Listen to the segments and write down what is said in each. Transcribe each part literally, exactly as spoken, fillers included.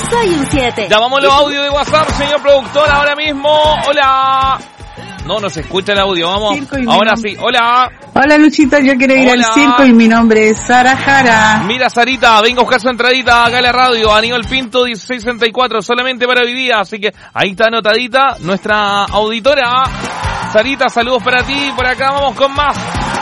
soy un siete. Llamamos los audios de WhatsApp, señor productor, ahora mismo. Hola. No, no se escucha el audio, vamos. Ahora sí, hola. Hola Luchito, yo quiero ir Hola. al circo y mi nombre es Sara Jara. Mira, Sarita, venga a buscar su entradita acá en la radio, Aníbal Pinto, dieciséis sesenta y cuatro, solamente para hoy día, así que ahí está anotadita nuestra auditora. Sarita, saludos para ti, por acá vamos con más.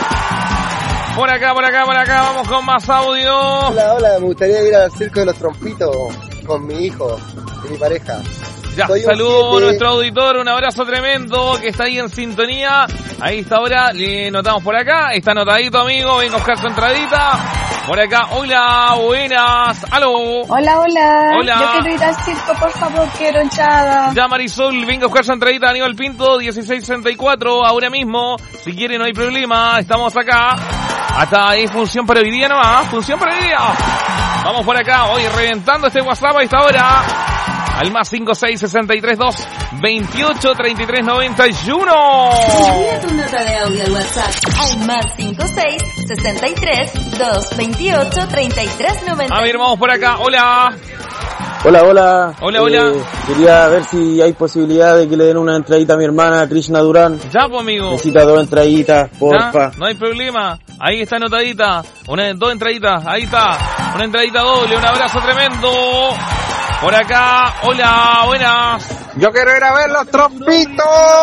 Por acá, por acá, por acá, vamos con más audio. Hola, hola, me gustaría ir al circo de los trompitos con mi hijo y mi pareja. Ya, saludo a nuestro auditor, un abrazo tremendo que está ahí en sintonía. Ahí está ahora, le notamos por acá, está anotadito amigo, venga a buscar su entradita. Por acá, hola, buenas, aló. Hola, hola. Hola. Yo quiero ir al circo, por favor, quiero hinchada. Ya Marisol, venga a buscar su entradita, Aníbal Pinto, dieciséis sesenta y cuatro, ahora mismo. Si quiere no hay problema, estamos acá. Hasta ahí función para hoy día nomás, función para hoy día. Vamos por acá, hoy reventando este WhatsApp a esta hora. Al más cinco seis sesenta y tres dos veintiocho treinta y tres noventa y uno. Envía tu nota de audio al WhatsApp al más cinco seis sesenta y tres dos veintiocho treinta y tres noventa. A ver, vamos por acá. Hola. Hola, hola. Hola, hola. Eh, quería ver si hay posibilidad de que le den una entradita a mi hermana Krishna Durán. Ya, pues, amigo. Necesita dos entraditas, porfa. No hay problema. Ahí está anotadita. Una, dos entraditas. Ahí está. Una entradita doble. Un abrazo tremendo. Por acá, hola, buenas. Yo quiero ir a ver los trompitos.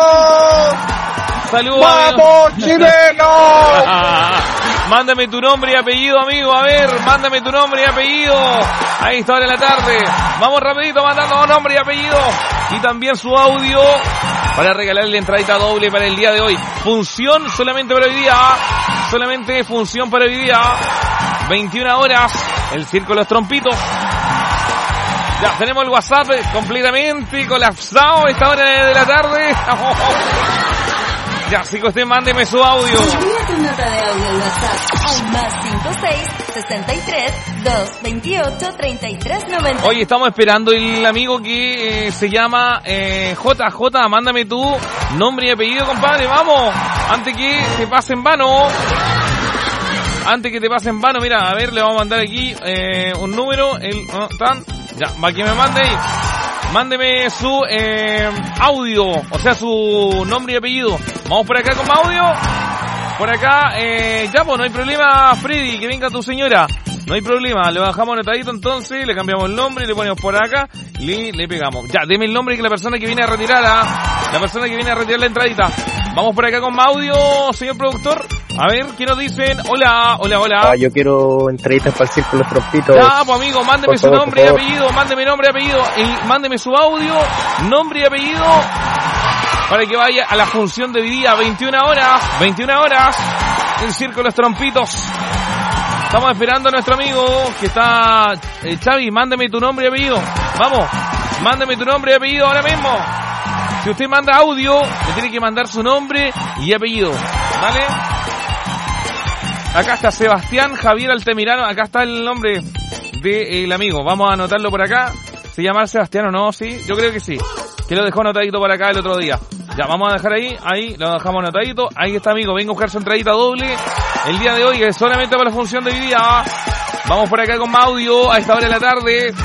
Saludos. ¡Vamos, chilenos! Mándame tu nombre y apellido, amigo. A ver, mándame tu nombre y apellido. Ahí está ahora en la tarde. Vamos rapidito mandando nombre y apellido. Y también su audio para regalarle entradita doble para el día de hoy. Función solamente para hoy día. Solamente función para hoy día. veintiuna horas. El Circo de los Trompitos. Ya, tenemos el WhatsApp completamente colapsado a esta hora de la tarde. Ya, si que usted mándeme su audio. Envía tu nota de audio al WhatsApp al más cinco seis sesenta y tres dos veintiocho treinta y tres noventa. Oye, estamos esperando el amigo que eh, se llama eh, J J. Mándame tu nombre y apellido, compadre. Vamos, antes que te pase en vano. Antes que te pase en vano, mira, a ver, le vamos a mandar aquí eh, un número. El, uh, tan, ya, para que me mande ahí. Mándeme su eh, audio, o sea, su nombre y apellido. Vamos por acá con audio. Por acá, eh, ya, pues no hay problema, Freddy, que venga tu señora. No hay problema, le bajamos anotadito entonces, le cambiamos el nombre, le ponemos por acá y le pegamos. Ya, deme el nombre que la persona que viene a retirar, ¿ah? La persona que viene a retirar la entradita. Vamos por acá con audio, señor productor. A ver, ¿qué nos dicen? Hola, hola, hola. Ah, yo quiero entraditas para el circo de los trompitos. Ya, pues amigo, mándeme por su favor, nombre y apellido, mándeme nombre y apellido, y mándeme su audio, nombre y apellido, para que vaya a la función de hoy día, veintiuna horas, veintiuna horas, el Circo de los Trompitos. Estamos esperando a nuestro amigo que está, eh, Xavi, mándeme tu nombre y apellido. Vamos, mándeme tu nombre y apellido ahora mismo. Si usted manda audio, le tiene que mandar su nombre y apellido, ¿vale? Acá está Sebastián Javier Altamirano, acá está el nombre del amigo. Vamos a anotarlo por acá. ¿Se llama Sebastián o no? Sí, yo creo que sí. Que lo dejó anotadito por acá el otro día. Ya, vamos a dejar ahí, ahí, lo dejamos anotadito. Ahí está, amigo, venga a buscar su entradita doble. El día de hoy, que es solamente para la función de hoy día. Vamos por acá con más audio a esta hora de la tarde.